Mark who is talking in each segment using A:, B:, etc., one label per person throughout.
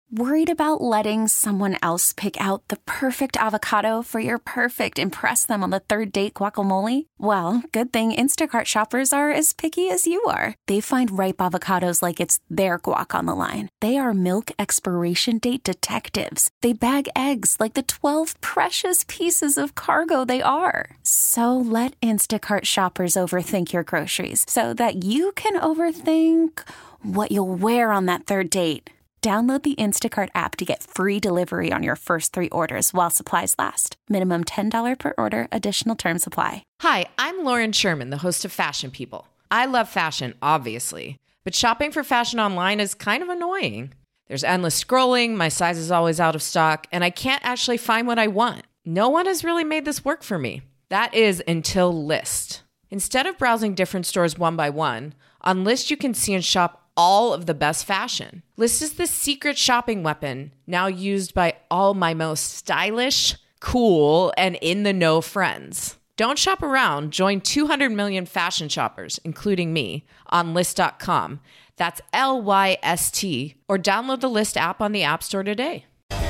A: Worried about letting someone else pick out the perfect avocado for your perfect impress them on the third date guacamole? Well, good thing Instacart shoppers are as picky as you are. They find ripe avocados like it's their guac on the line. They are milk expiration date detectives. They bag eggs like the 12 precious pieces of cargo they are. So let Instacart shoppers overthink your groceries so that you can overthink what you'll wear on that third date. Download the Instacart app to get free delivery on your first 3 orders while supplies last. Minimum $10 per order. Additional terms apply.
B: Hi, I'm Lauren Sherman, the host of Fashion People. I love fashion, obviously, but shopping for fashion online is kind of annoying. There's endless scrolling, my size is always out of stock, and I can't actually find what I want. No one has really made this work for me. That is until Lyst. Instead of browsing different stores one by one, on Lyst you can see and shop all of the best fashion. Lyst is the secret shopping weapon now used by all my most stylish, cool, and in-the-know friends. Don't shop around. Join 200 million fashion shoppers, including me, on Lyst.com. That's Lyst, or download the Lyst app on the App Store today.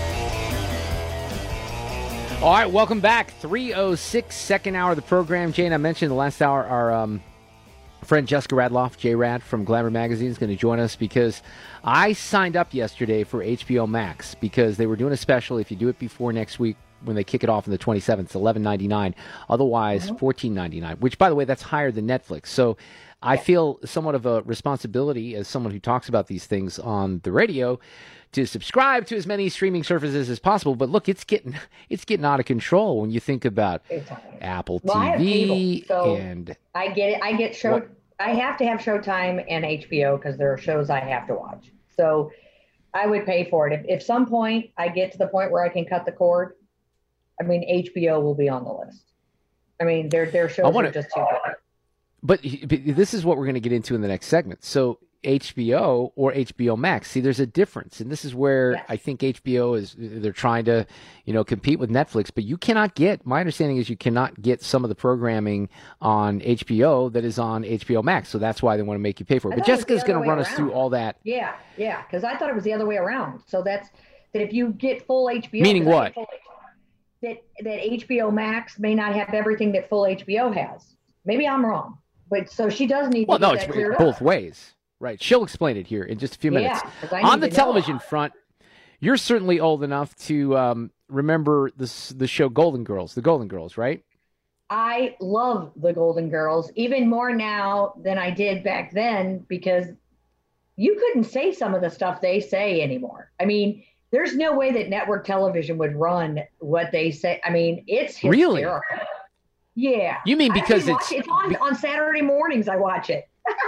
C: All right, welcome back. 3:06, second hour of the program. Jane, I mentioned the last hour, our friend Jessica Radloff, J-Rad from Glamour Magazine, is going to join us because I signed up yesterday for HBO Max because they were doing a special. If you do it before next week, when they kick it off on the 27th, it's $11.99. Otherwise, $14.99, which, by the way, that's higher than Netflix. So I feel somewhat of a responsibility as someone who talks about these things on the radio to subscribe to as many streaming services as possible. But look, it's getting out of control when you think about Apple TV.
D: I have cable, so
C: and
D: I get it. I get show. I have to have Showtime and HBO because there are shows I have to watch. So I would pay for it. If some point I get to the point where I can cut the cord, I mean, HBO will be on the list. I mean, their shows are just too good.
C: But this is what we're going to get into in the next segment. So HBO or HBO Max. See, there's a difference. And this is where I think HBO they're trying to, compete with Netflix. But you cannot get, my understanding is you cannot get some of the programming on HBO that is on HBO Max. So that's why they want to make you pay for it. But Jessica's going to run us through all that.
D: Yeah. Because I thought it was the other way around. So that if you get full HBO.
C: Meaning what?
D: That HBO Max may not have everything that full HBO has. Maybe I'm wrong. But so she does need to get that cleared up.
C: Both ways. Right. She'll explain it here in just a few minutes. On the television front, you're certainly old enough to remember the show Golden Girls, the Golden Girls, right?
D: I love the Golden Girls, even more now than I did back then, because you couldn't say some of the stuff they say anymore. I mean, there's no way that network television would run what they say. I mean, it's hysterical.
C: Really?
D: Yeah.
C: You mean because it's
D: on Saturday mornings I watch it.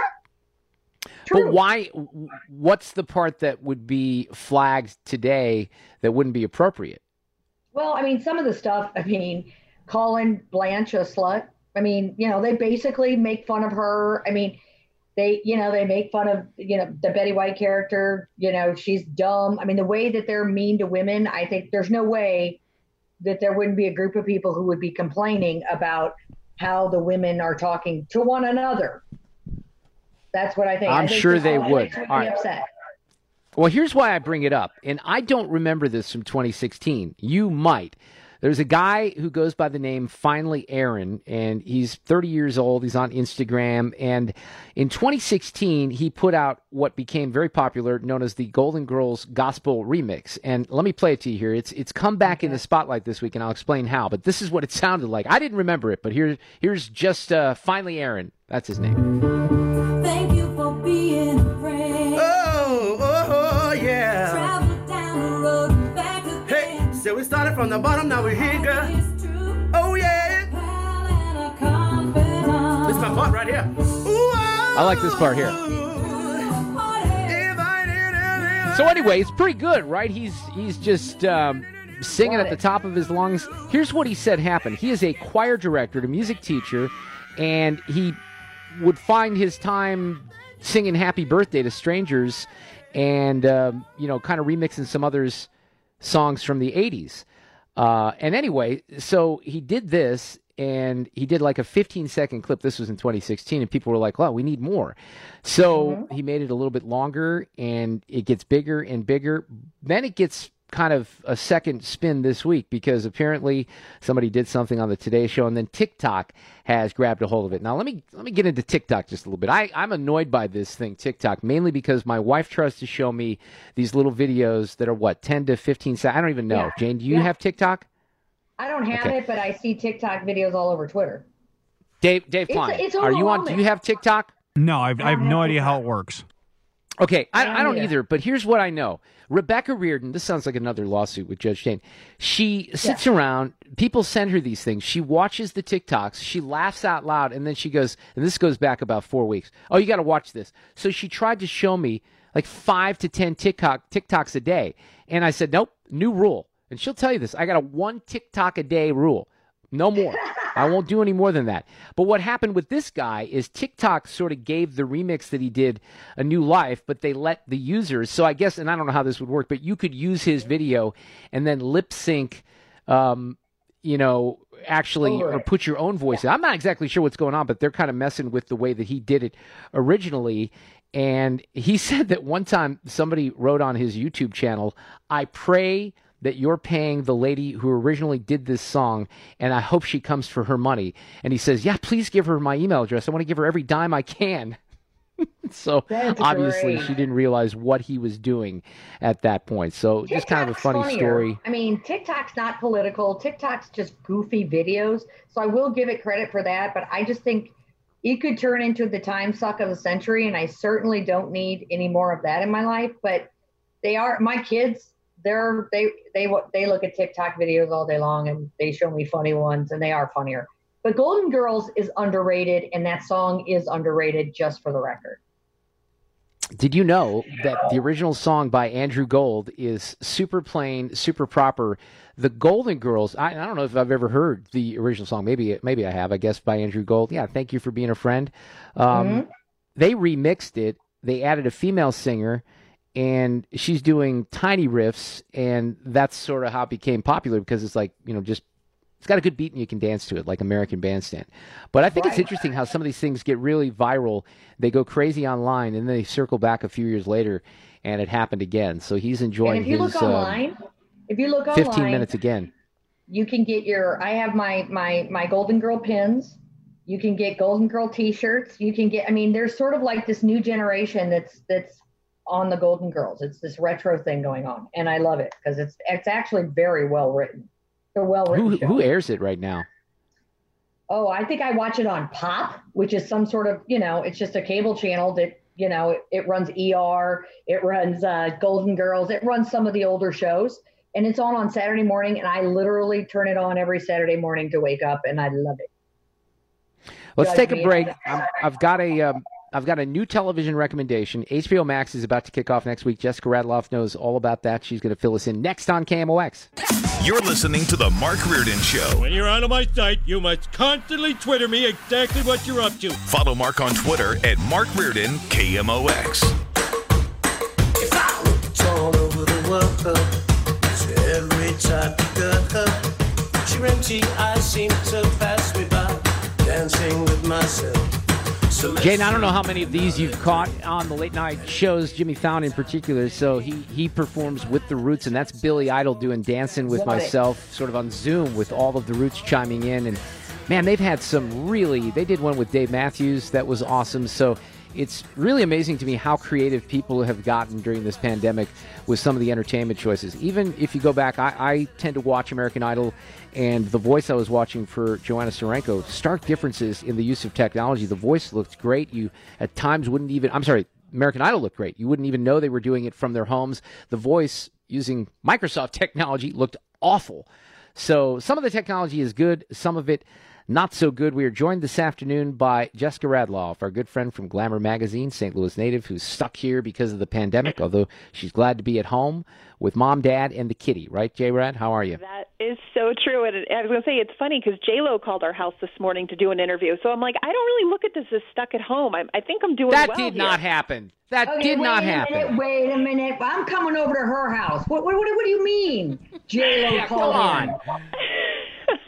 C: True. But why? What's the part that would be flagged today that wouldn't be appropriate?
D: Well, I mean, some of the stuff, calling Blanche a slut. I mean, they basically make fun of her. I mean, they make fun of, the Betty White character, she's dumb. I mean, the way that they're mean to women, I think there's no way that there wouldn't be a group of people who would be complaining about how the women are talking to one another. That's what I think.
C: I'm sure they would.
D: All right. Upset.
C: Well, here's why I bring it up. And I don't remember this from 2016. You might. There's a guy who goes by the name Finally Aaron, and he's 30 years old. He's on Instagram. And in 2016, he put out what became very popular, known as the Golden Girls Gospel Remix. And let me play it to you here. It's come back in the spotlight this week, and I'll explain how. But this is what it sounded like. I didn't remember it, but here's just Finally Aaron. That's his name.
E: Thank you for being a friend.
F: Oh, yeah.
E: Travel down the road and back again.
F: Hey, so we started from the bottom, now we're here, girl. Oh, yeah. This is my part right here. Ooh,
C: I like this part here. So anyway, it's pretty good, right? He's just singing at the top of his lungs. Here's what he said happened. He is a choir director, a music teacher, and he would find his time singing Happy Birthday to strangers and, kind of remixing some others' songs from the 80s. And anyway, so he did this, and he did like a 15-second clip. This was in 2016, and people were like, well, we need more. So he made it a little bit longer, and it gets bigger and bigger. Then it gets kind of a second spin this week because apparently somebody did something on the Today Show, and then TikTok has grabbed a hold of it. Now, let me get into TikTok just a little bit. I'm annoyed by this thing, TikTok, mainly because my wife tries to show me these little videos that are, 10 to 15 seconds? I don't even know. Yeah. Jane, do you have TikTok?
D: I don't have it, but I see TikTok videos all over Twitter.
C: Dave Klein, are you on? Do you have TikTok?
G: No, I have no idea how it works.
C: Okay, I don't either, but here's what I know. Rebecca Reardon, this sounds like another lawsuit with Judge Jane. She sits around, people send her these things. She watches the TikToks, she laughs out loud, and then she goes, and this goes back about 4 weeks. Oh, you got to watch this. So she tried to show me like 5 to 10 TikToks a day. And I said, nope, new rule. And she'll tell you this. I got a 1 TikTok a day rule. No more. I won't do any more than that. But what happened with this guy is TikTok sort of gave the remix that he did a new life, but they let the users. So I guess, and I don't know how this would work, but you could use his video and then lip sync, actually, or put your own voice in. I'm not exactly sure what's going on, but they're kind of messing with the way that he did it originally. And he said that one time somebody wrote on his YouTube channel, I pray that you're paying the lady who originally did this song, and I hope she comes for her money. And he says, yeah, please give her my email address. I want to give her every dime I can. So obviously she didn't realize what he was doing at that point. So just kind of a funny story.
D: I mean, TikTok's not political. TikTok's just goofy videos. So I will give it credit for that. But I just think it could turn into the time suck of the century. And I certainly don't need any more of that in my life. But they are my kids. They look at TikTok videos all day long, and they show me funny ones, and they are funnier. But Golden Girls is underrated, and that song is underrated, just for the record.
C: Did you know that the original song by Andrew Gold is super plain, super proper? The Golden Girls, I don't know if I've ever heard the original song. Maybe I have, I guess, by Andrew Gold. Yeah, Thank You for Being a Friend. They remixed it. They added a female singer, and she's doing tiny riffs, and that's sort of how it became popular because it's like, it's got a good beat and you can dance to it like American Bandstand. But I think it's interesting how some of these things get really viral. They go crazy online, and then they circle back a few years later, and it happened again. So he's enjoying his 15 minutes again.
D: You can get I have my Golden Girl pins. You can get Golden Girl T-shirts. You can get, there's sort of like this new generation that's on the Golden Girls. It's this retro thing going on, and I love it because it's actually very well written. They're well written.
C: Who airs it right now?
D: Oh, I think I watch it on Pop, which is some sort of, it's just a cable channel that, it runs ER, it runs Golden Girls, it runs some of the older shows, and it's on Saturday morning, and I literally turn it on every Saturday morning to wake up, and I love it.
C: Let's take a break. I've got a new television recommendation. HBO Max is about to kick off next week. Jessica Radloff knows all about that. She's going to fill us in next on KMOX.
H: You're listening to The Mark Reardon Show.
I: When you're out of my sight, you must constantly Twitter me exactly what you're up to.
H: Follow Mark on Twitter at Mark Reardon, KMOX.
F: If I looked all over the world, every time I got her, your empty eyes seem to pass me by, dancing with myself.
C: Jane, I don't know how many of these you've caught on the late night shows, Jimmy Fallon in particular. So he performs with the Roots, and that's Billy Idol doing Dancing with Myself, sort of on Zoom with all of the Roots chiming in. And man, they've had some they did one with Dave Matthews that was awesome. So it's really amazing to me how creative people have gotten during this pandemic with some of the entertainment choices. Even if you go back, I tend to watch American Idol, and The Voice I was watching for Joanna Sarenko, stark differences in the use of technology. The Voice looked great. You at times American Idol looked great. You wouldn't even know they were doing it from their homes. The Voice, using Microsoft technology, looked awful. So some of the technology is good, some of it not so good. We are joined this afternoon by Jessica Radloff, our good friend from Glamour Magazine, St. Louis native, who's stuck here because of the pandemic, although she's glad to be at home with mom, dad, and the kitty. Right, J-Rad? How are you?
J: That is so true. And I was going to say, it's funny because J-Lo called our house this morning to do an interview. So I'm like, I don't really look at this as stuck at home. I think I'm doing well
C: That did not happen. That did not happen.
D: Wait a minute. I'm coming over to her house. What do you mean? J-Lo called
C: on.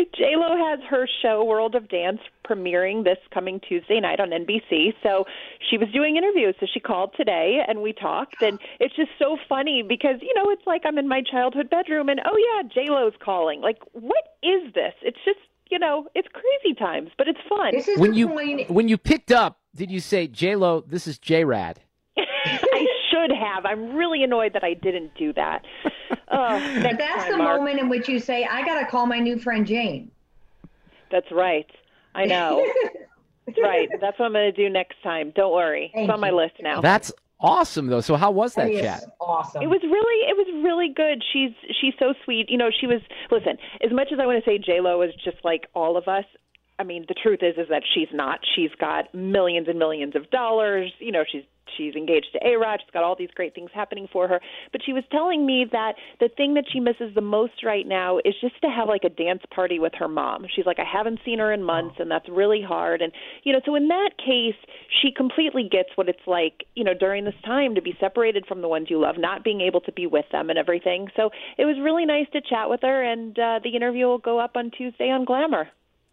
J: J-Lo has her show World of Dance premiering this coming Tuesday night on NBC. So she was doing interviews. So she called today and we talked. And it's just so funny because, it's like I'm in my childhood bedroom and, oh, yeah, J-Lo's calling. Like, what is this? It's just, it's crazy times, but it's fun.
D: This is
C: when you picked up, did you say, J-Lo, this is J-Rad?
J: I should have. I'm really annoyed that I didn't do that.
D: That's the moment in which you say, I got to call my new friend Jane.
J: That's right. I know. That's right. That's what I'm going to do next time. Don't worry. It's on my list now.
C: That's awesome, though. So how was that chat?
D: Awesome.
J: It was really good. She's so sweet. Listen, as much as I want to say J-Lo is just like all of us, I mean, the truth is that she's not. She's got millions and millions of dollars. She's engaged to A-Rod. She's got all these great things happening for her. But she was telling me that the thing that she misses the most right now is just to have like a dance party with her mom. She's like, I haven't seen her in months, and that's really hard. And, so in that case, she completely gets what it's like, during this time to be separated from the ones you love, not being able to be with them and everything. So it was really nice to chat with her, and the interview will go up on Tuesday on Glamour.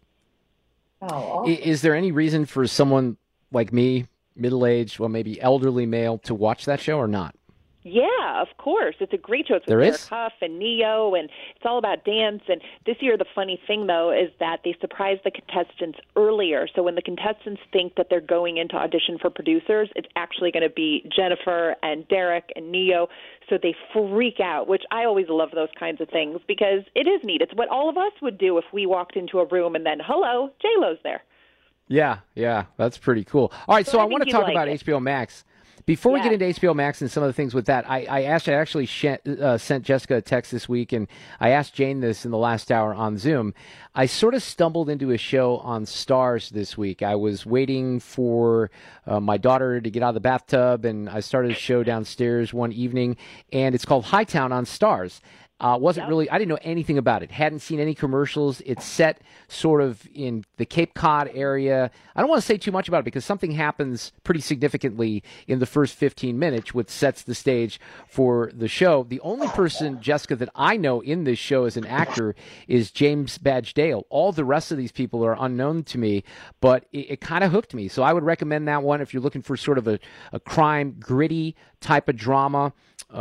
D: Oh,
C: is there any reason for someone like me, middle-aged, well, maybe elderly male, to watch that show or not?
J: Yeah, of course. It's a great show. It's with Derek Huff and Neo, and it's all about dance. And this year, the funny thing, though, is that they surprise the contestants earlier. So when the contestants think that they're going into audition for producers, it's actually going to be Jennifer and Derek and Neo. So they freak out, which I always love those kinds of things because it is neat. It's what all of us would do if we walked into a room and then, hello, J-Lo's there.
C: Yeah, that's pretty cool. All right, so I want to talk about HBO Max. Before we get into HBO Max and some of the things with that, I actually sent Jessica a text this week, and I asked Jane this in the last hour on Zoom. I sort of stumbled into a show on Starz this week. I was waiting for my daughter to get out of the bathtub, and I started a show downstairs one evening, and it's called Hightown on Starz. I didn't know anything about it. Hadn't seen any commercials. It's set sort of in the Cape Cod area. I don't want to say too much about it because something happens pretty significantly in the first 15 minutes, which sets the stage for the show. The only person, Jessica, that I know in this show as an actor is James Badge Dale. All the rest of these people are unknown to me, but it kind of hooked me. So I would recommend that one if you're looking for sort of a crime, gritty type of drama.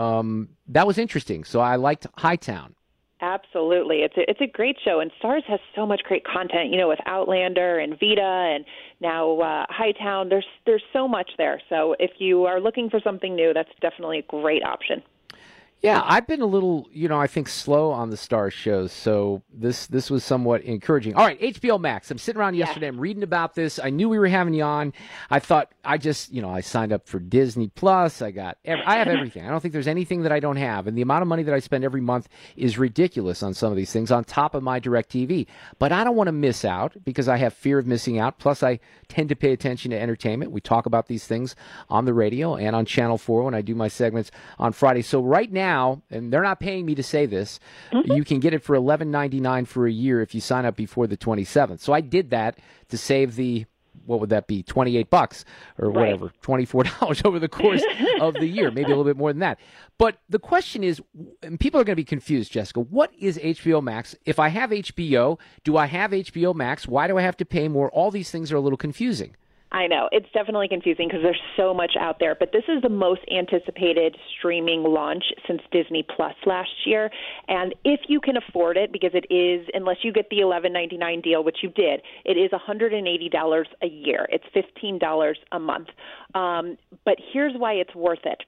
C: That was interesting. So I liked Hightown.
J: Absolutely. It's a great show, and Starz has so much great content, with Outlander and Vita and now Hightown. There's so much there. So if you are looking for something new, that's definitely a great option.
C: Yeah, I've been a little, I think slow on the Starz shows, so this was somewhat encouraging. All right, HBO Max. I'm sitting around yesterday. I'm reading about this. I knew we were having you on. I thought I signed up for Disney Plus. I have everything. I don't think there's anything that I don't have, and the amount of money that I spend every month is ridiculous on some of these things on top of my DirecTV. But I don't want to miss out because I have fear of missing out. Plus, I tend to pay attention to entertainment. We talk about these things on the radio and on Channel 4 when I do my segments on Friday. So right now, and they're not paying me to say this, you can get it for $11.99 for a year if you sign up before the 27th. So I did that to save the, what would that be, $28 or whatever, $24 over the course of the year, maybe a little bit more than that. But the question is, and people are going to be confused, Jessica, what is HBO Max? If I have HBO, do I have HBO Max? Why do I have to pay more? All these things are a little confusing.
J: I know. It's definitely confusing because there's so much out there. But this is the most anticipated streaming launch since Disney Plus last year. And if you can afford it, because it is, unless you get the $11.99 deal, which you did, it is $180 a year. It's $15 a month. But here's why it's worth it.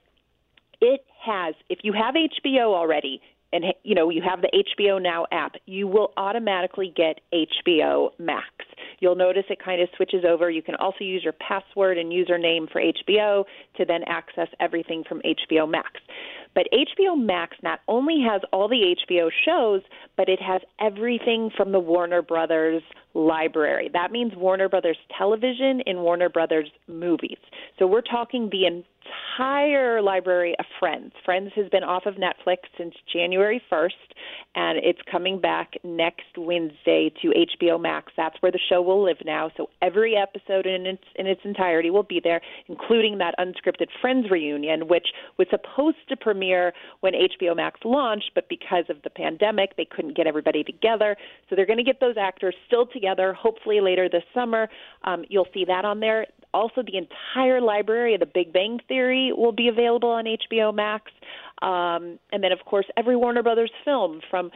J: It has, if you have HBO already, and you have the HBO Now app, you will automatically get HBO Max. You'll notice it kind of switches over. You can also use your password and username for HBO to then access everything from HBO Max. But HBO Max not only has all the HBO shows, but it has everything from the Warner Brothers library. That means Warner Brothers Television and Warner Brothers Movies. So we're talking the entire library of Friends. Friends has been off of Netflix since January 1st, and it's coming back next Wednesday to HBO Max. That's where the show will live now. So every episode in its entirety will be there, including that unscripted Friends reunion, which was supposed to premiere when HBO Max launched, but because of the pandemic, they couldn't get everybody together. So they're going to get those actors still together, hopefully later this summer. You'll see that on there. Also, the entire library of The Big Bang Theory will be available on HBO Max. And then, of course, every Warner Brothers film from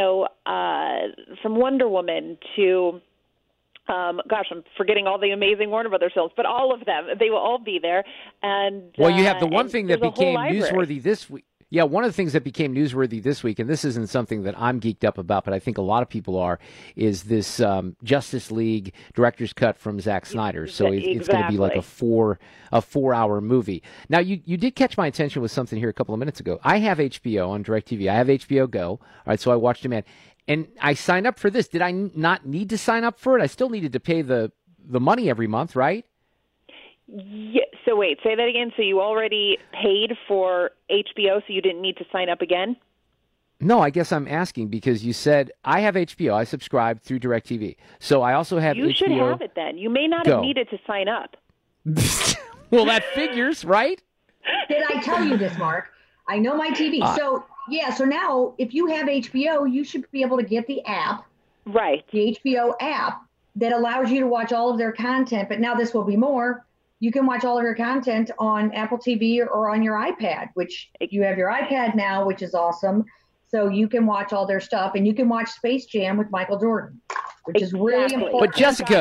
J: Wonder Woman to, I'm forgetting all the amazing Warner Brothers films, but all of them, they will all be there. And
C: well, you have the one thing that became
J: newsworthy
C: newsworthy this week. Yeah, one of the things that became newsworthy this week, and this isn't something that I'm geeked up about, but I think a lot of people are, is this Justice League director's cut from Zack Snyder. So it's going to be like a 4-hour movie. Now, you did catch my attention with something here a couple of minutes ago. I have HBO on DirecTV. I have HBO Go. All right, so I watched it, man. And I signed up for this. Did I not need to sign up for it? I still needed to pay the money every month, right?
J: Yeah, so wait, say that again. So you already paid for HBO, so you didn't need to sign up again?
C: No, I guess I'm asking because you said I have HBO. I subscribe through DirecTV. So I also have HBO.
J: You should have it then. You may not have needed to sign up.
C: Well, that figures, right?
D: Did I tell you this, Mark? I know my TV. So now if you have HBO, you should be able to get the app.
J: Right.
D: The HBO app that allows you to watch all of their content. But now this will be more. You can watch all of your content on Apple TV or on your iPad, which you have your iPad now, which is awesome. So you can watch all their stuff, and you can watch Space Jam with Michael Jordan, which is really important.
C: But Jessica,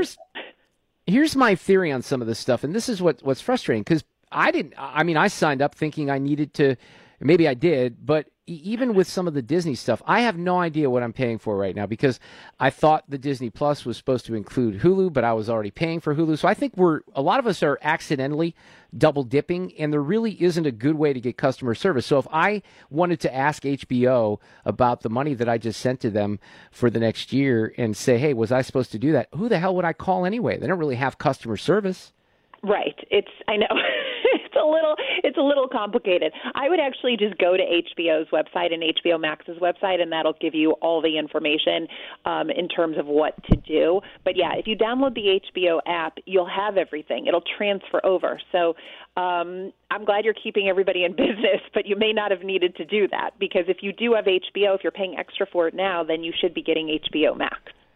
C: here's my theory on some of this stuff, and this is what's frustrating because I signed up thinking I needed to. Maybe I did, but even with some of the Disney stuff, I have no idea what I'm paying for right now because I thought the Disney Plus was supposed to include Hulu, but I was already paying for Hulu. So I think a lot of us are accidentally double dipping, and there really isn't a good way to get customer service. So if I wanted to ask HBO about the money that I just sent to them for the next year and say, hey, was I supposed to do that? Who the hell would I call anyway? They don't really have customer service.
J: Right. I know. It's a little complicated. I would actually just go to HBO's website and HBO Max's website, and that'll give you all the information in terms of what to do. But yeah, if you download the HBO app, you'll have everything. It'll transfer over. So I'm glad you're keeping everybody in business, but you may not have needed to do that because if you do have HBO, if you're paying extra for it now, then you should be getting HBO Max.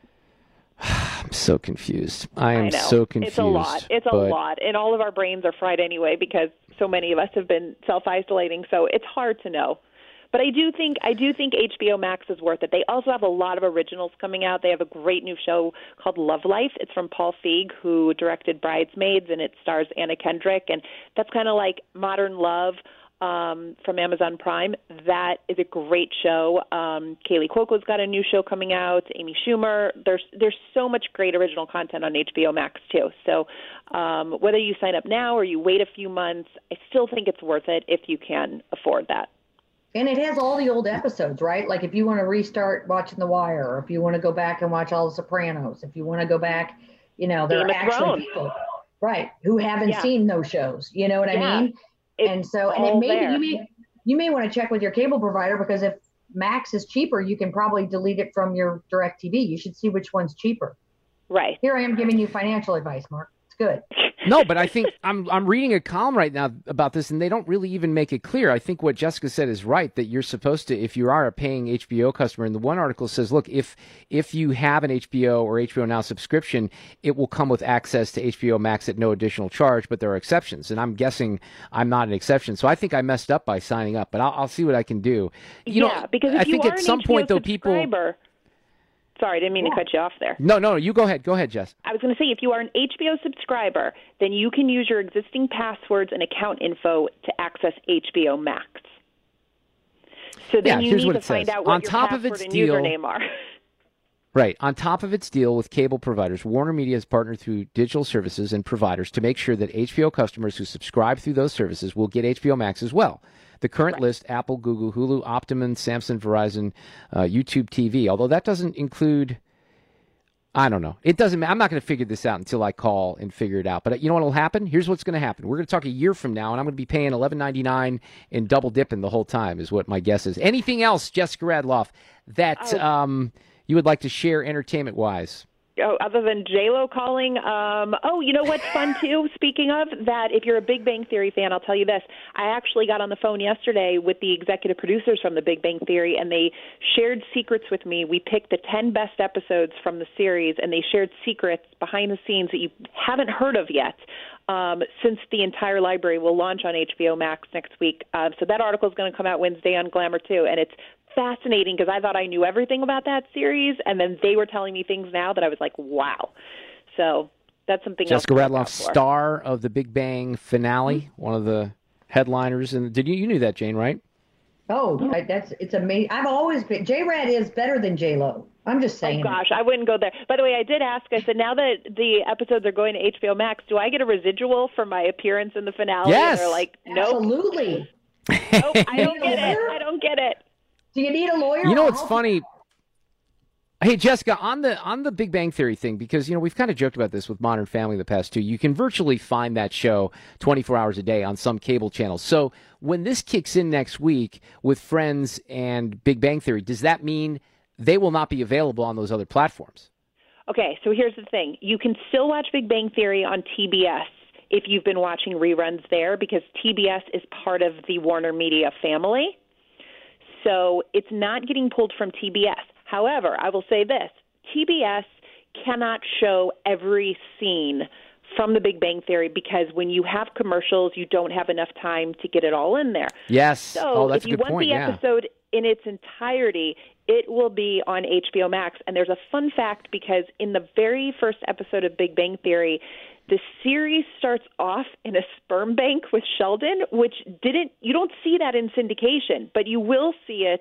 C: I'm so confused. I am so confused.
J: It's a lot. It's a lot. And all of our brains are fried anyway because so many of us have been self-isolating. So it's hard to know. But I do think HBO Max is worth it. They also have a lot of originals coming out. They have a great new show called Love Life. It's from Paul Feig, who directed Bridesmaids, and it stars Anna Kendrick. And that's kind of like modern love from Amazon Prime. That is a great show. Kaylee Cuoco's got a new show coming out. Amy Schumer. There's so much great original content on HBO Max too. So whether you sign up now or you wait a few months, I still think it's worth it if you can afford that.
D: And it has all the old episodes, right? Like if you want to restart watching The Wire, or if you want to go back and watch all The Sopranos, if you want to go back, there are actually people, right, who haven't seen those shows. You know what I mean? You may want to check with your cable provider because if Max is cheaper, you can probably delete it from your DirecTV. You should see which one's cheaper.
J: Right.
D: Here I am giving you financial advice, Mark. It's good.
C: No, but I think I'm reading a column right now about this, and they don't really even make it clear. I think what Jessica said is right, that you're supposed to, if you are a paying HBO customer, and the one article says, look, if you have an HBO or HBO Now subscription, it will come with access to HBO Max at no additional charge, but there are exceptions, and I'm guessing I'm not an exception. So I think I messed up by signing up, but I'll see what I can do.
J: Because if
C: I think
J: you are
C: at
J: an
C: some
J: HBO
C: point, though, people...
J: Sorry, I didn't mean to cut you off there.
C: No, you go ahead. Go ahead, Jess.
J: I was going to say, if you are an HBO subscriber, then you can use your existing passwords and account info to access HBO Max. So then you need to find out what your password and username are.
C: Right. On top of its deal with cable providers, Warner Media has partnered through digital services and providers to make sure that HBO customers who subscribe through those services will get HBO Max as well. The current list: Apple, Google, Hulu, Optimum, Samsung, Verizon, YouTube TV. Although that doesn't include I don't know. It doesn't matter. I'm not going to figure this out until I call and figure it out. But you know what will happen? Here's what's going to happen. We're going to talk a year from now, and I'm going to be paying $11.99 and double dipping the whole time is what my guess is. Anything else, Jessica Radloff, that you would like to share entertainment-wise?
J: Oh, other than J-Lo calling, you know what's fun too? Speaking of that, if you're a Big Bang Theory fan, I'll tell you this. I actually got on the phone yesterday with the executive producers from the Big Bang Theory, and they shared secrets with me. We picked the 10 best episodes from the series, and they shared secrets behind the scenes that you haven't heard of yet. Since the entire library will launch on HBO Max next week. So that article is going to come out Wednesday on Glamour too, and it's fascinating because I thought I knew everything about that series, and then they were telling me things now that I was like, wow. So that's something
C: Jessica
J: else.
C: Radloff, star of the Big Bang finale, one of the headliners. And you knew that, Jane, right?
D: Oh, it's amazing. I've always been, J-Rad is better than J-Lo. I'm just saying.
J: Oh, gosh, I wouldn't go there. By the way, I did ask, I said, now that the episodes are going to HBO Max, do I get a residual for my appearance in the finale?
C: Yes.
J: And they're like, nope.
D: Absolutely.
J: Nope, I don't get it. I don't get it.
D: Do you need a lawyer?
C: You know what's funny? Hey, Jessica, on the Big Bang Theory thing, because, we've kind of joked about this with Modern Family the past two. You can virtually find that show 24 hours a day on some cable channels. So when this kicks in next week with Friends and Big Bang Theory, does that mean they will not be available on those other platforms?
J: Okay, so here's the thing. You can still watch Big Bang Theory on TBS if you've been watching reruns there, because TBS is part of the Warner Media family. So it's not getting pulled from TBS. However, I will say this. TBS cannot show every scene from the Big Bang Theory because when you have commercials, you don't have enough time to get it all in there.
C: Yes.
J: So
C: that's
J: if you
C: a good
J: want
C: point.
J: the episode in its entirety, it will be on HBO Max. And there's a fun fact because in the very first episode of Big Bang Theory, the series starts off in a sperm bank with Sheldon, which you don't see that in syndication, but you will see it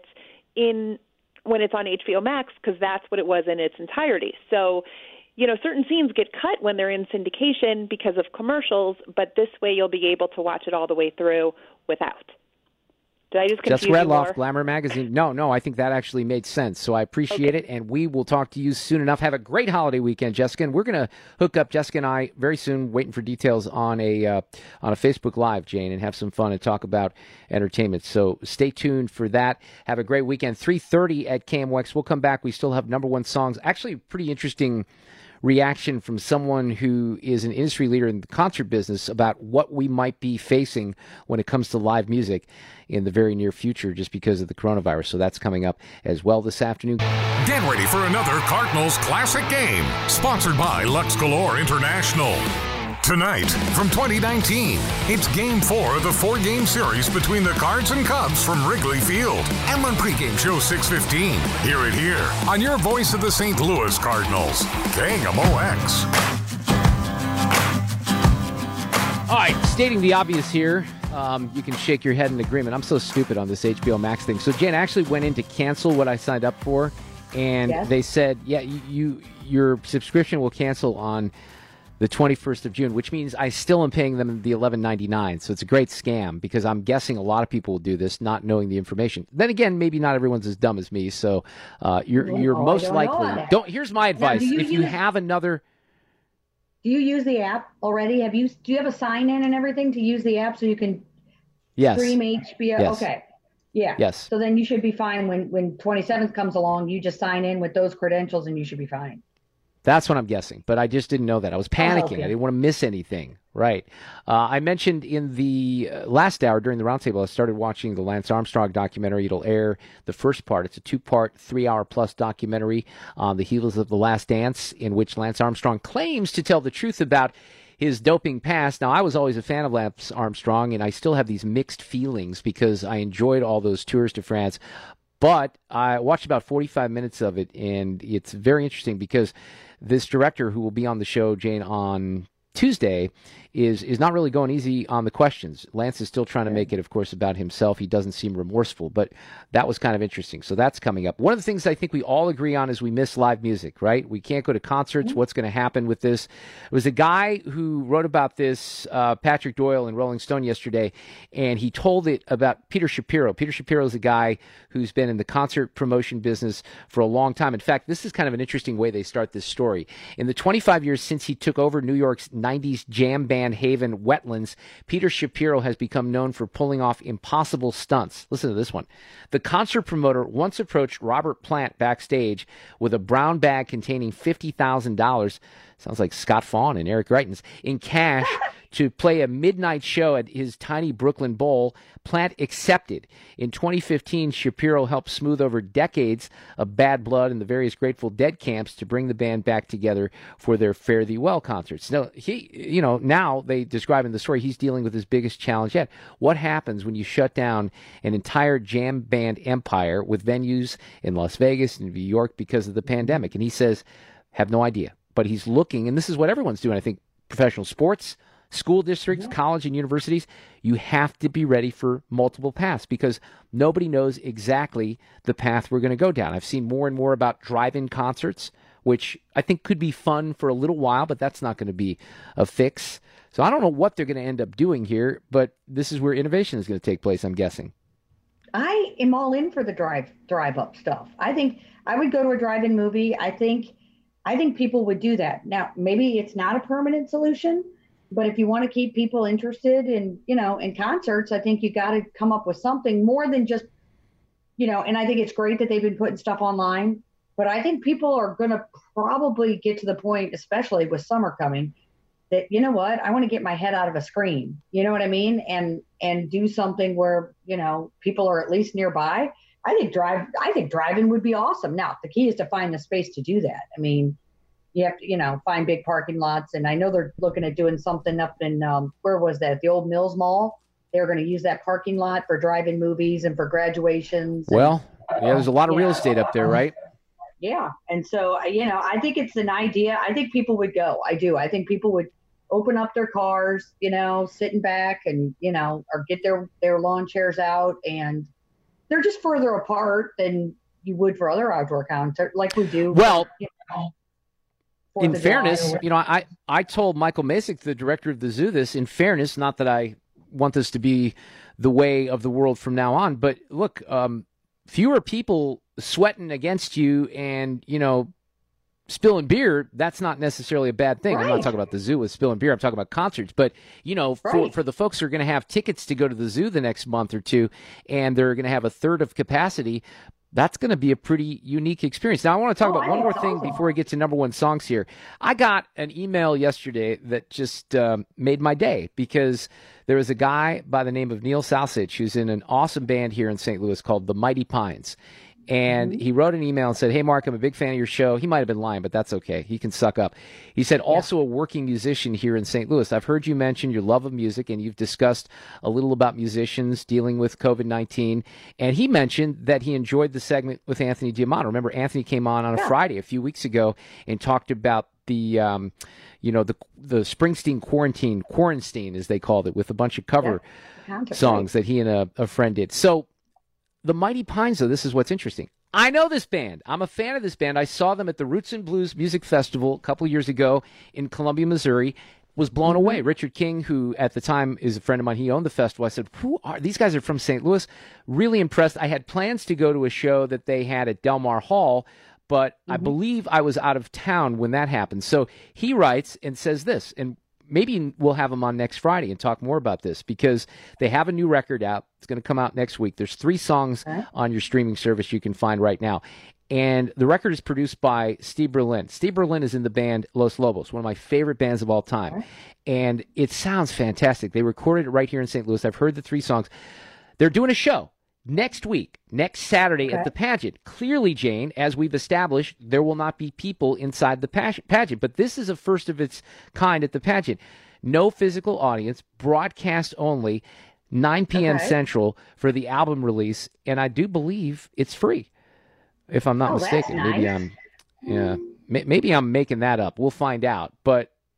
J: when it's on HBO Max because that's what it was in its entirety. So, certain scenes get cut when they're in syndication because of commercials, but this way you'll be able to watch it all the way through without. Did I just confuse
C: Jessica
J: you more?
C: Radloff, Glamour Magazine. No, I think that actually made sense. So I appreciate it, and we will talk to you soon enough. Have a great holiday weekend, Jessica. And we're going to hook up, Jessica and I, very soon, waiting for details on a Facebook Live, Jane, and have some fun and talk about entertainment. So stay tuned for that. Have a great weekend. 3:30 at KMOX. We'll come back. We still have number one songs. Actually, pretty interesting reaction from someone who is an industry leader in the concert business about what we might be facing when it comes to live music in the very near future just because of the coronavirus. So that's coming up as well this afternoon.
H: Get ready for another Cardinals Classic game, sponsored by Lux Galore International. Tonight, from 2019, it's Game 4 of the 4-game series between the Cards and Cubs from Wrigley Field. And on pregame show 6:15, hear it here on your voice of the St. Louis Cardinals, KMOX.
C: All right, stating the obvious here, you can shake your head in agreement. I'm so stupid on this HBO Max thing. So, Jane, I actually went in to cancel what I signed up for, and they said, your subscription will cancel on the 21st of June, which means I still am paying them the $11.99. So it's a great scam because I'm guessing a lot of people will do this not knowing the information. Then again, maybe not everyone's as dumb as me. So you're most likely. Here's my advice. If you have another.
D: Do you use the app already? Do you have a sign in and everything to use the app so you can stream HBO?
C: Yes.
D: Okay. Yeah.
C: Yes.
D: So then you should be fine when 27th comes along. You just sign in with those credentials and you should be fine.
C: That's what I'm guessing, but I just didn't know that. I was panicking.
D: Okay.
C: I didn't want to miss anything. Right. I mentioned in the last hour during the roundtable, I started watching the Lance Armstrong documentary. It'll air the first part. It's a 2-part, 3-hour-plus documentary on the heels of The Last Dance, in which Lance Armstrong claims to tell the truth about his doping past. Now, I was always a fan of Lance Armstrong, and I still have these mixed feelings because I enjoyed all those Tours de France. But I watched about 45 minutes of it, and it's very interesting because this director who will be on the show, Jane, on Tuesday is not really going easy on the questions. Lance is still trying to make it, of course, about himself. He doesn't seem remorseful, but that was kind of interesting. So that's coming up. One of the things I think we all agree on is we miss live music, right? We can't go to concerts. What's going to happen with this? It was a guy who wrote about this, Patrick Doyle in Rolling Stone yesterday, and he told it about Peter Shapiro. Peter Shapiro is a guy who's been in the concert promotion business for a long time. In fact, this is kind of an interesting way they start this story. In the 25 years since he took over New York's 90s jam band haven Wetlands, Peter Shapiro has become known for pulling off impossible stunts. Listen to this one. The concert promoter once approached Robert Plant backstage with a brown bag containing $50,000. Sounds like Scott Fawn and Eric Greitens in cash to play a midnight show at his tiny Brooklyn Bowl. Plant accepted. In 2015, Shapiro helped smooth over decades of bad blood in the various Grateful Dead camps to bring the band back together for their Fare Thee Well concerts. Now, now they describe in the story he's dealing with his biggest challenge yet. What happens when you shut down an entire jam band empire with venues in Las Vegas and New York because of the pandemic? And he says, have no idea. But he's looking, and this is what everyone's doing, I think, professional sports, school districts, college and universities. You have to be ready for multiple paths because nobody knows exactly the path we're going to go down. I've seen more and more about drive-in concerts, which I think could be fun for a little while, but that's not going to be a fix. So I don't know what they're going to end up doing here, but this is where innovation is going to take place, I'm guessing.
D: I am all in for the drive-up stuff. I think I would go to a drive-in movie. I think people would do that. Now, maybe it's not a permanent solution, but if you want to keep people interested in concerts, I think you got to come up with something more than just, and I think it's great that they've been putting stuff online, but I think people are going to probably get to the point, especially with summer coming, that, you know what, I want to get my head out of a screen, you know what I mean? And do something where, people are at least nearby. I think driving would be awesome. Now, the key is to find the space to do that. I mean, you have to, find big parking lots. And I know they're looking at doing something up in, where was that? The old Mills Mall. They're going to use that parking lot for drive-in movies and for graduations.
C: Well, there's a lot of real estate up there, right?
D: Yeah. And so, I think it's an idea. I think people would go. I do. I think people would open up their cars, sitting back and, or get their lawn chairs out, and they're just further apart than you would for other outdoor concerts like we do.
C: Well, in fairness, I told Michael Masick, the director of the zoo, this. In fairness, not that I want this to be the way of the world from now on, but look, fewer people sweating against you and, spilling beer, that's not necessarily a bad thing. Right. I'm not talking about the zoo with spilling beer. I'm talking about concerts. But, for the folks who are going to have tickets to go to the zoo the next month or two, and they're going to have a third of capacity, that's going to be a pretty unique experience. Now, I want to talk about one more thing before we get to number one songs here. I got an email yesterday that just made my day because there was a guy by the name of Neil Salsich who's in an awesome band here in St. Louis called the Mighty Pines. And he wrote an email and said, hey, Mark, I'm a big fan of your show. He might have been lying, but that's okay. He can suck up. He said, also a working musician here in St. Louis. I've heard you mention your love of music, and you've discussed a little about musicians dealing with COVID-19. And he mentioned that he enjoyed the segment with Anthony Diamano. Remember, Anthony came on a Friday a few weeks ago and talked about the Springsteen quarantine, as they called it, with a bunch of cover songs that he and a friend did. So, the Mighty Pines, though, this is what's interesting. I know this band. I'm a fan of this band. I saw them at the Roots and Blues Music Festival a couple years ago in Columbia, Missouri. Was blown away. Richard King, who at the time is a friend of mine, he owned the festival. I said, who are these guys? Are from St. Louis. Really impressed. I had plans to go to a show that they had at Del Mar Hall, but I believe I was out of town when that happened. So he writes and says this, and maybe we'll have them on next Friday and talk more about this because they have a new record out. It's going to come out next week. There's 3 songs on your streaming service you can find right now. And the record is produced by Steve Berlin. Steve Berlin is in the band Los Lobos, one of my favorite bands of all time. And it sounds fantastic. They recorded it right here in St. Louis. I've heard the 3 songs. They're doing a show next week, next Saturday at the pageant. Clearly, Jane, as we've established, there will not be people inside the pageant, but this is a first of its kind at the pageant. No physical audience, broadcast only, 9 p.m. Central for the album release, and I do believe it's free, if I'm not mistaken.
D: That's nice.
C: Maybe I'm making that up. We'll find out, but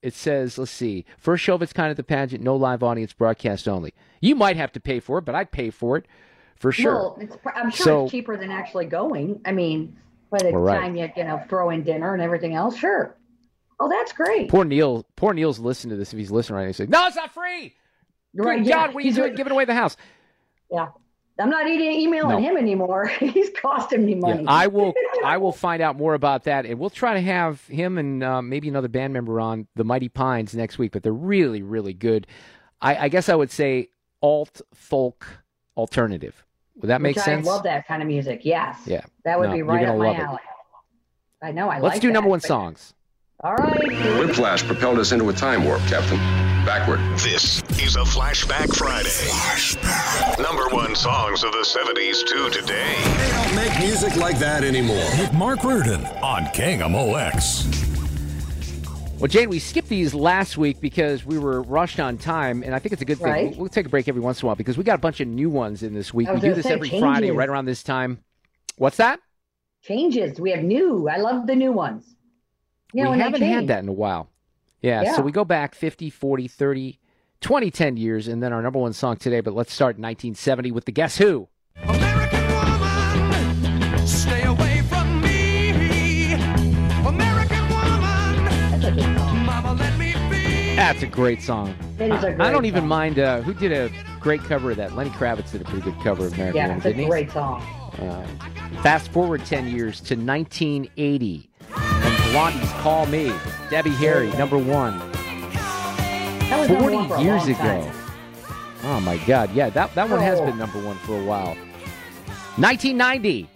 C: It says, let's see, first show of its kind at the pageant, no live audience, broadcast only. You might have to pay for it, but I'd pay for it for sure.
D: Well, I'm sure it's cheaper than actually going. I mean, by the time you throw in dinner and everything else, sure. Oh, that's great.
C: Poor Neil's listening to this. If he's listening right now, he's like, no, it's not free.
D: Right,
C: Good God, what are you doing giving away the house?
D: Yeah. I'm not emailing him anymore. He's costing me money.
C: Yeah, I will find out more about that, and we'll try to have him and maybe another band member on the Mighty Pines next week, but they're really, really good. I guess I would say alt-folk alternative. Would that make sense?
D: I love that kind of music, yes.
C: Yeah.
D: That would be right up my alley. I know,
C: Let's do number one songs.
D: All right.
K: Whiplash propelled us into a time warp, Captain. Backward.
H: This is a Flashback Friday. Number one songs of the 70s to today.
K: They don't make music like that anymore.
H: With Mark Reardon on KMOX.
C: Well, Jane, we skipped these last week because we were rushed on time, and I think it's a good thing.
D: Right.
C: We'll take a break every once in a while because we got a bunch of new ones in this week. We do this every
D: changes.
C: Friday right around this time. What's that?
D: Changes. We have new. I love the new ones.
C: We haven't had that in a while. Yeah, so we go back 50, 40, 30, 20, 10 years, and then our number one song today. But let's start in 1970 with the Guess Who.
F: American woman, stay away from me. American woman, mama, let me be.
C: That's a great song.
D: It is a great
C: I don't even
D: song.
C: mind who did a great cover of that. Lenny Kravitz did a pretty good cover of American Woman, didn't he?
D: Yeah, it's a great song.
C: Fast forward 10 years to 1980. And Blondie's Call Me. Debbie Harry, number one.
D: That was
C: 40
D: number one for a
C: years
D: long
C: ago.
D: time.
C: Oh, my God. Yeah, that one has been number one for a while. 1990.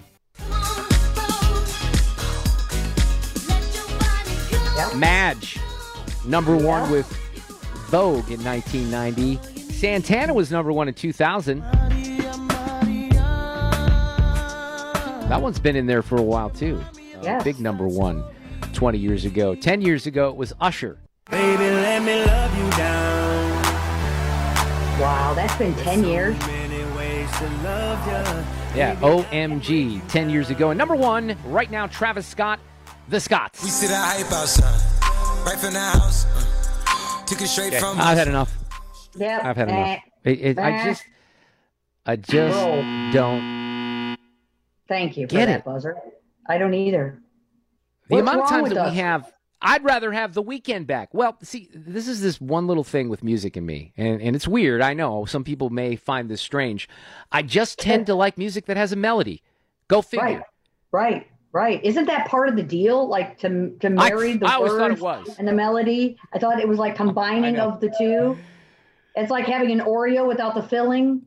D: Yep.
C: Madge, number one with Vogue in 1990. Santana was number one in 2000. That one's been in there for a while, too.
D: Yes.
C: Big number one 20 years ago. 10 years ago, it was Usher.
F: Baby, let me love you down.
D: Wow, that's been 10 years.
F: Many ways to love you.
C: Yeah, OMG, 10 years ago. And number one, right now, Travis Scott, The Scotts.
L: We see that hype outside, right from the house. Took it straight from
C: I've had enough.
D: Yeah,
C: I've had enough. I just don't
D: Thank you for
C: get
D: that,
C: it.
D: Buzzer. I don't either.
C: The
D: What's
C: amount of
D: wrong
C: times
D: with
C: that
D: us?
C: we have, I'd rather have The Weeknd back. Well, see, this is this one little thing with music and me, and it's weird. I know some people may find this strange. I just tend to like music that has a melody. Go figure.
D: Right. Isn't that part of the deal? Like to marry the
C: I always thought
D: words
C: it was.
D: and the melody? I thought it was like combining of the two. It's like having an Oreo without the filling.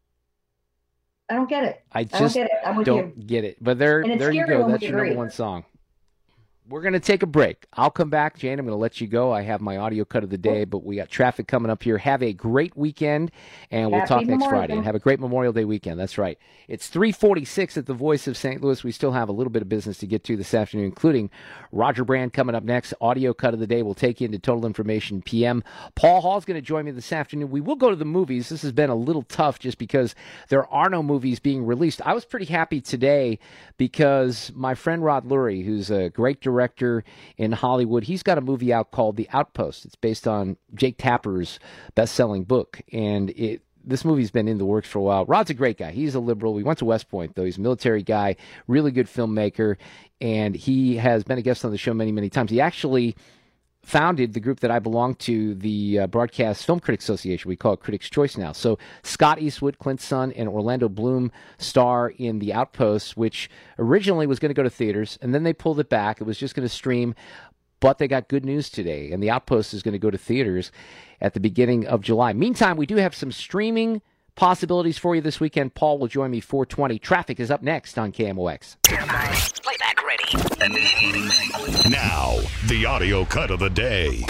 D: I don't get it.
C: I just
D: don't get it. I'm with
C: don't
D: you.
C: get it. But there
D: And it's
C: you
D: scary
C: go.
D: when we
C: That's your number
D: agree.
C: one song. We're going to take a break. I'll come back, Jane. I'm going to let you go. I have my audio cut of the day, but we got traffic coming up here. Have a great weekend, and we'll
D: Happy
C: talk next
D: Memorial
C: Friday.
D: Day.
C: And have a great Memorial Day weekend. That's right. It's 3:46 at the Voice of St. Louis. We still have a little bit of business to get to this afternoon, including Roger Brand coming up next. Audio cut of the day. We'll take you into Total Information PM. Paul Hall's going to join me this afternoon. We will go to the movies. This has been a little tough just because there are no movies being released. I was pretty happy today because my friend Rod Lurie, who's a great director in Hollywood, he's got a movie out called The Outpost. It's based on Jake Tapper's best-selling book, and this movie's been in the works for a while. Rod's a great guy. He's a liberal. He went to West Point, though. He's a military guy, really good filmmaker, and he has been a guest on the show many, many times. He actually founded the group that I belong to, the Broadcast Film Critics Association. We call it Critics' Choice now. So Scott Eastwood, Clint's son, and Orlando Bloom star in The Outpost, which originally was going to go to theaters, and then they pulled it back. It was just going to stream, but they got good news today, and The Outpost is going to go to theaters at the beginning of July. Meantime, we do have some streaming possibilities for you this weekend. Paul will join me 4:20. Traffic is up next on KMOX.
H: Playback ready. Now, the audio cut of the day.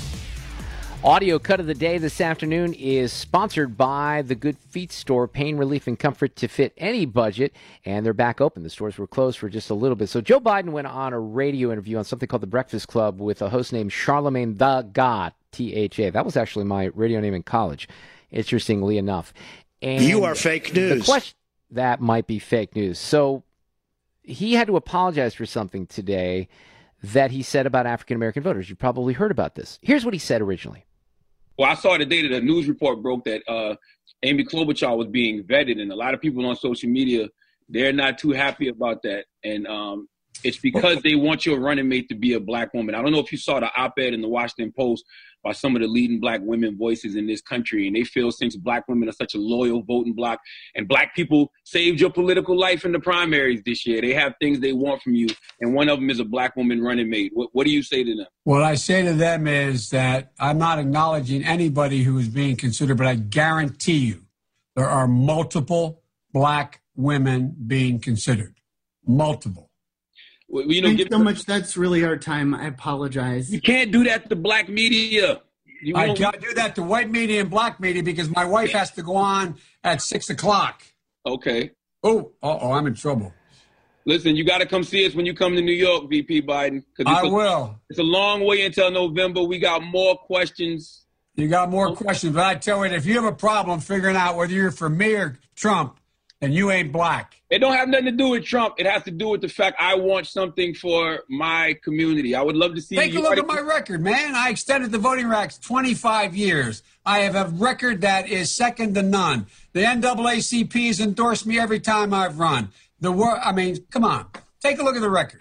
C: Audio cut of the day this afternoon is sponsored by the Good Feet Store. Pain relief and comfort to fit any budget, and they're back open. The stores were closed for just a little bit. So Joe Biden went on a radio interview on something called The Breakfast Club with a host named Charlemagne the God, T-H-A. That was actually my radio name in college, interestingly enough. And
M: you are fake news.
C: The question, that might be fake news. So he had to apologize for something today that he said about African-American voters. You've probably heard about this. Here's what he said originally.
M: Well, I saw the day that a news report broke that Amy Klobuchar was being vetted, and a lot of people on social media, they're not too happy about that. And it's because they want your running mate to be a black woman. I don't know if you saw the op-ed in the Washington Post by some of the leading black women voices in this country, and they feel since black women are such a loyal voting bloc and black people saved your political life in the primaries this year, they have things they want from you, and one of them is a black woman running mate. What do you say to them?
N: What I say to them is that I'm not acknowledging anybody who is being considered, but I guarantee you there are multiple black women being considered. Multiple.
M: Well,
O: Thanks so much. That's really our time. I apologize.
M: You can't do that to black media.
N: I can't do that to white media and black media because my wife has to go on at 6 o'clock.
M: Okay.
N: I'm in trouble.
M: Listen, you got to come see us when you come to New York, VP Biden.
N: I will.
M: It's a long way until November. We got more questions.
N: You got more questions, but I tell you, if you have a problem figuring out whether you're for me or Trump, then you ain't black.
M: It don't have nothing to do with Trump. It has to do with the fact I want something for my community. I would love to see
N: Take a look at my record, man. I extended the voting rights 25 years. I have a record that is second to none. The NAACP has endorsed me every time I've run. Come on. Take a look at the record.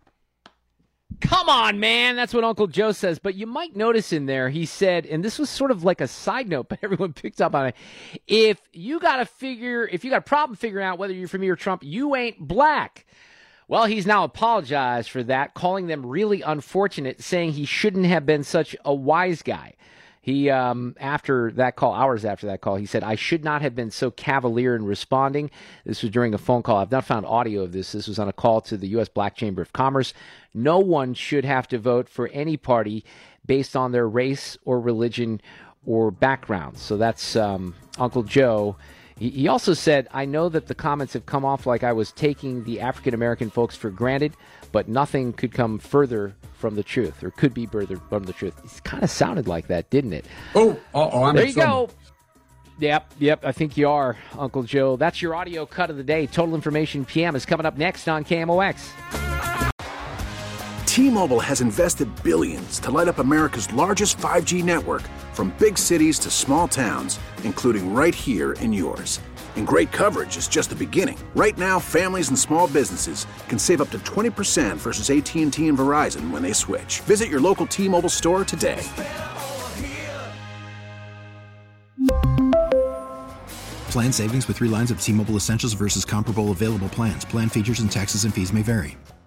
C: Come on, man. That's what Uncle Joe says. But you might notice in there, he said, and this was sort of like a side note, but everyone picked up on it. If you got a problem figuring out whether you're for me or Trump, you ain't black. Well, he's now apologized for that, calling them really unfortunate, saying he shouldn't have been such a wise guy. He, after that call, hours after that call, he said, I should not have been so cavalier in responding. This was during a phone call. I've not found audio of this. This was on a call to the U.S. Black Chamber of Commerce. No one should have to vote for any party based on their race or religion or background. So that's Uncle Joe. He also said, I know that the comments have come off like I was taking the African-American folks for granted, but nothing could come further from the truth, or could be further from the truth. It kind of sounded like that, didn't it?
N: I'm
C: there you go. Yep, I think you are, Uncle Joe. That's your audio cut of the day. Total Information PM is coming up next on KMOX.
P: T-Mobile has invested billions to light up America's largest 5G network, from big cities to small towns, including right here in yours. And great coverage is just the beginning. Right now, families and small businesses can save up to 20% versus AT&T and Verizon when they switch. Visit your local T-Mobile store today.
Q: Plan savings with 3 lines of T-Mobile Essentials versus comparable available plans. Plan features and taxes and fees may vary.